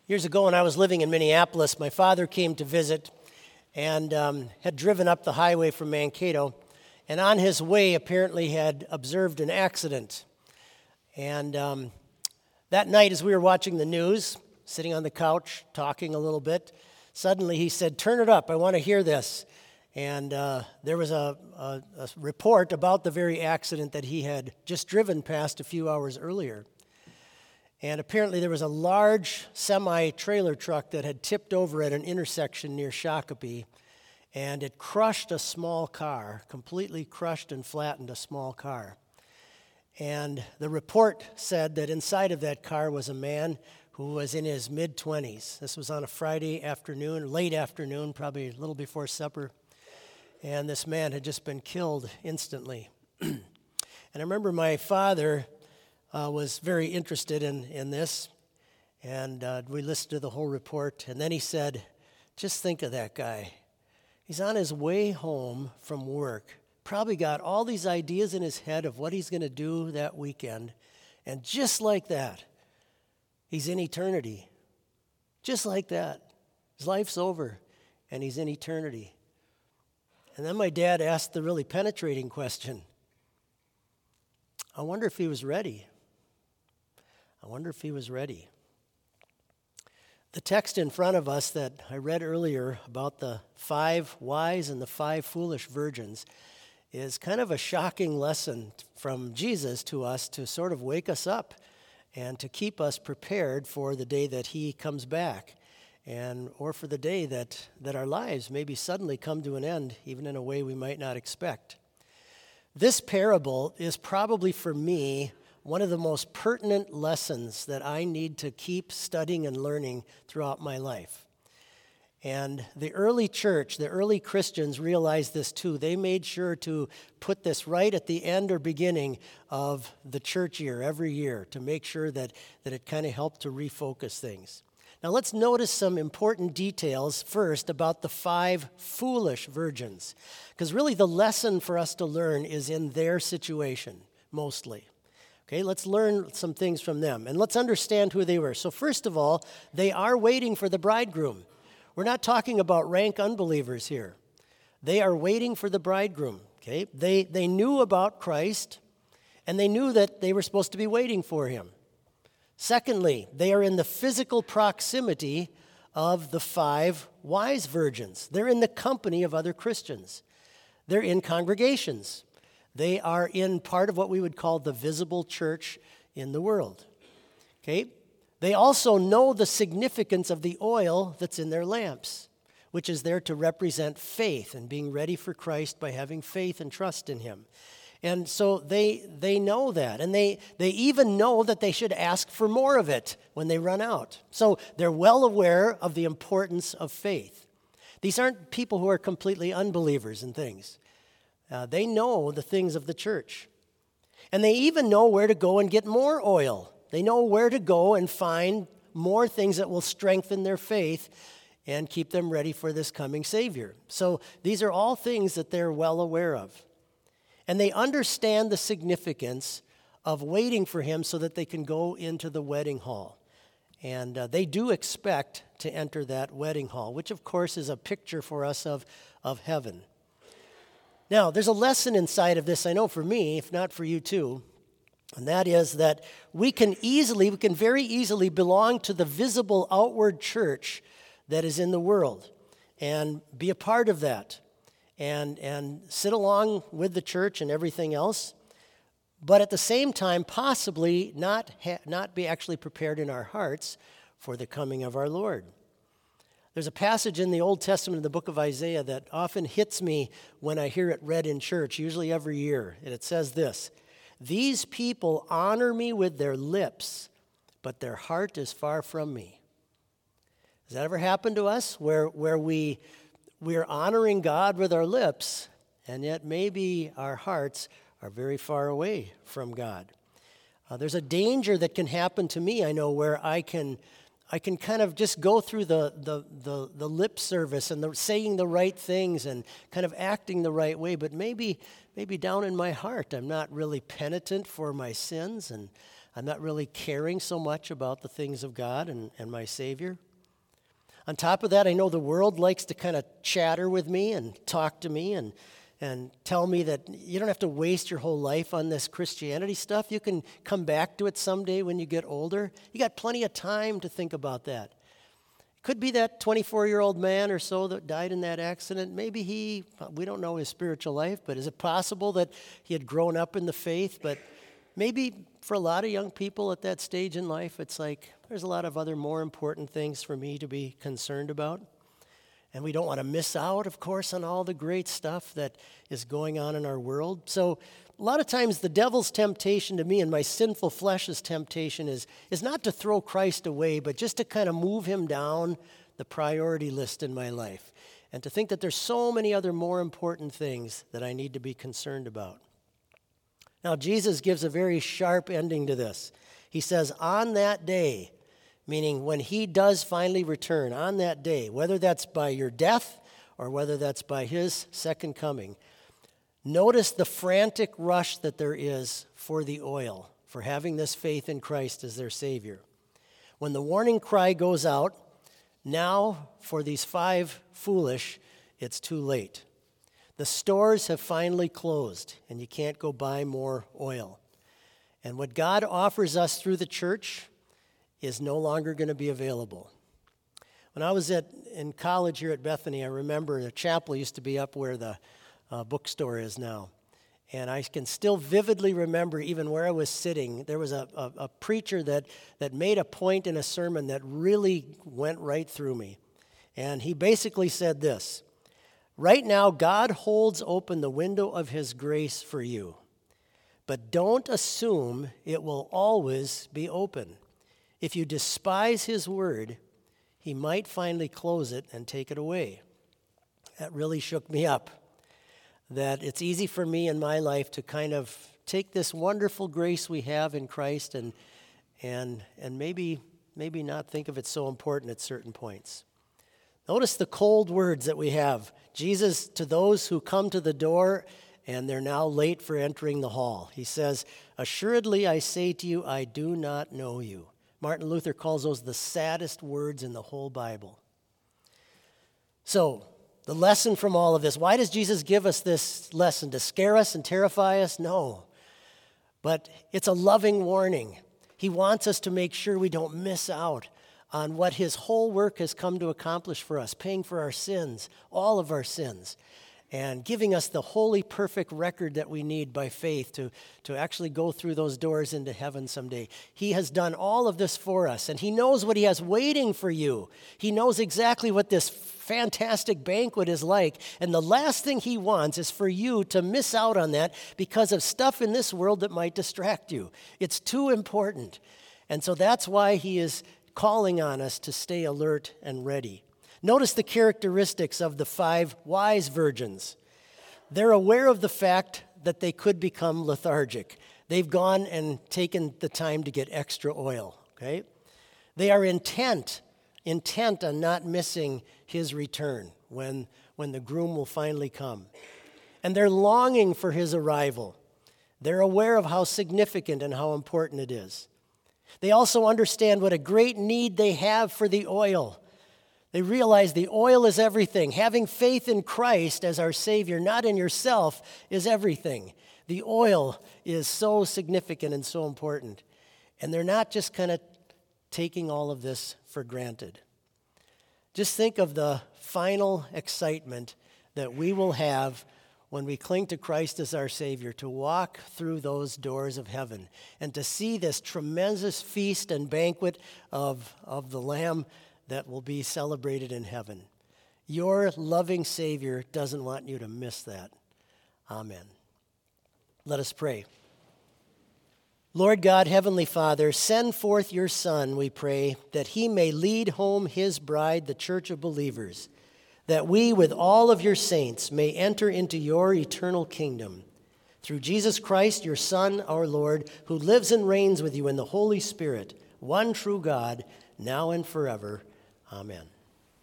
Years ago, when I was living in Minneapolis, my father came to visit and had driven up the highway from Mankato, and on his way apparently had observed an accident. And that night, as we were watching the news, sitting on the couch, talking a little bit, suddenly he said, "Turn it up, I want to hear this." And there was a report about the very accident that he had just driven past a few hours earlier. And apparently there was a large semi-trailer truck that had tipped over at an intersection near Shakopee, and it crushed a small car, completely crushed and flattened a small car. And the report said that inside of that car was a man who was in his mid-20s. This was on a Friday afternoon, late afternoon, probably a little before supper. And this man had just been killed instantly. And I remember my father was very interested in this, and we listened to the whole report, and then he said, "Just think of that guy. He's on his way home from work, probably got all these ideas in his head of what he's going to do that weekend, and just like that, he's in eternity. Just like that. His life's over, and he's in eternity." And then my dad asked the really penetrating question, I wonder if he was ready. I wonder if he was ready. The text in front of us that I read earlier about the 5 wise and the 5 foolish virgins is kind of a shocking lesson from Jesus to us to sort of wake us up and to keep us prepared for the day that he comes back, and or for the day that our lives maybe suddenly come to an end, even in a way we might not expect. This parable is probably for me one of the most pertinent lessons that I need to keep studying and learning throughout my life. And the early church, the early Christians realized this too. They made sure to put this right at the end or beginning of the church year, every year, to make sure that it kind of helped to refocus things. Now let's notice some important details first about the 5 foolish virgins, because really the lesson for us to learn is in their situation, mostly. Okay, let's learn some things from them, and let's understand who they were. So first of all, they are waiting for the bridegroom. We're not talking about rank unbelievers here. They are waiting for the bridegroom. Okay, they knew about Christ, and they knew that they were supposed to be waiting for him. Secondly, they are in the physical proximity of the 5 wise virgins. They're in the company of other Christians. They're in congregations. They are in part of what we would call the visible church in the world. Okay? They also know the significance of the oil that's in their lamps, which is there to represent faith and being ready for Christ by having faith and trust in him. And so they know that, and they even know that they should ask for more of it when they run out. So they're well aware of the importance of faith. These aren't people who are completely unbelievers in things. They know the things of the church. And they even know where to go and get more oil. They know where to go and find more things that will strengthen their faith and keep them ready for this coming Savior. So these are all things that they're well aware of. And they understand the significance of waiting for him so that they can go into the wedding hall. And they do expect to enter that wedding hall, which of course is a picture for us of heaven. Now, there's a lesson inside of this, I know for me, if not for you too, and that is that we can very easily belong to the visible outward church that is in the world and be a part of that and sit along with the church and everything else, but at the same time possibly not be actually prepared in our hearts for the coming of our Lord. There's a passage in the Old Testament in the book of Isaiah that often hits me when I hear it read in church, usually every year. And it says this, "These people honor me with their lips, but their heart is far from me." Has that ever happened to us where we're honoring God with our lips, and yet maybe our hearts are very far away from God? There's a danger that can happen to me, I know, where I can kind of just go through the lip service and saying the right things and kind of acting the right way, but maybe down in my heart I'm not really penitent for my sins, and I'm not really caring so much about the things of God and my Savior. On top of that, I know the world likes to kind of chatter with me and talk to me and tell me that you don't have to waste your whole life on this Christianity stuff. You can come back to it someday when you get older. You got plenty of time to think about that. Could be that 24-year-old man or so that died in that accident. Maybe we don't know his spiritual life, but is it possible that he had grown up in the faith? But maybe for a lot of young people at that stage in life, it's like there's a lot of other more important things for me to be concerned about. And we don't want to miss out, of course, on all the great stuff that is going on in our world. So a lot of times the devil's temptation to me and my sinful flesh's temptation is not to throw Christ away, but just to kind of move him down the priority list in my life and to think that there's so many other more important things that I need to be concerned about. Now, Jesus gives a very sharp ending to this. He says, on that day, meaning when he does finally return, on that day, whether that's by your death or whether that's by his second coming, notice the frantic rush that there is for the oil, for having this faith in Christ as their Savior. When the warning cry goes out, now for these 5 foolish, it's too late. The stores have finally closed, and you can't go buy more oil. And what God offers us through the church is no longer going to be available. When I was in college here at Bethany, I remember the chapel used to be up where the bookstore is now. And I can still vividly remember even where I was sitting. There was a preacher that made a point in a sermon that really went right through me. And he basically said this: right now, God holds open the window of his grace for you. But don't assume it will always be open. If you despise his word, he might finally close it and take it away. That really shook me up. That it's easy for me in my life to kind of take this wonderful grace we have in Christ and maybe not think of it so important at certain points. Notice the cold words that we have. Jesus, to those who come to the door and they're now late for entering the hall. He says, assuredly I say to you, I do not know you. Martin Luther calls those the saddest words in the whole Bible. So, the lesson from all of this, why does Jesus give us this lesson? To scare us and terrify us? No. But it's a loving warning. He wants us to make sure we don't miss out on what his whole work has come to accomplish for us, paying for our sins, all of our sins, and giving us the holy, perfect record that we need by faith to actually go through those doors into heaven someday. He has done all of this for us, and he knows what he has waiting for you. He knows exactly what this fantastic banquet is like, and the last thing he wants is for you to miss out on that because of stuff in this world that might distract you. It's too important, and so that's why he is calling on us to stay alert and ready. Notice the characteristics of the 5 wise virgins. They're aware of the fact that they could become lethargic. They've gone and taken the time to get extra oil, okay? They are intent on not missing his return when the groom will finally come. And they're longing for his arrival. They're aware of how significant and how important it is. They also understand what a great need they have for the oil. They realize the oil is everything. Having faith in Christ as our Savior, not in yourself, is everything. The oil is so significant and so important. And they're not just kind of taking all of this for granted. Just think of the final excitement that we will have when we cling to Christ as our Savior, to walk through those doors of heaven and to see this tremendous feast and banquet of the Lamb that will be celebrated in heaven. Your loving Savior doesn't want you to miss that. Amen. Let us pray. Lord God, Heavenly Father, send forth your Son, we pray, that he may lead home his bride, the church of believers, that we, with all of your saints, may enter into your eternal kingdom. Through Jesus Christ, your Son, our Lord, who lives and reigns with you in the Holy Spirit, one true God, now and forever. Amen.